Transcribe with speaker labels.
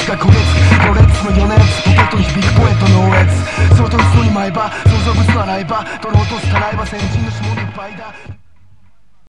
Speaker 1: が焦げつく行列の余熱ポケットに響くポエットの応援そのと嘘に舞えば想像物の洗い場泥落とすたらいば先人の指紋のいっぱいだ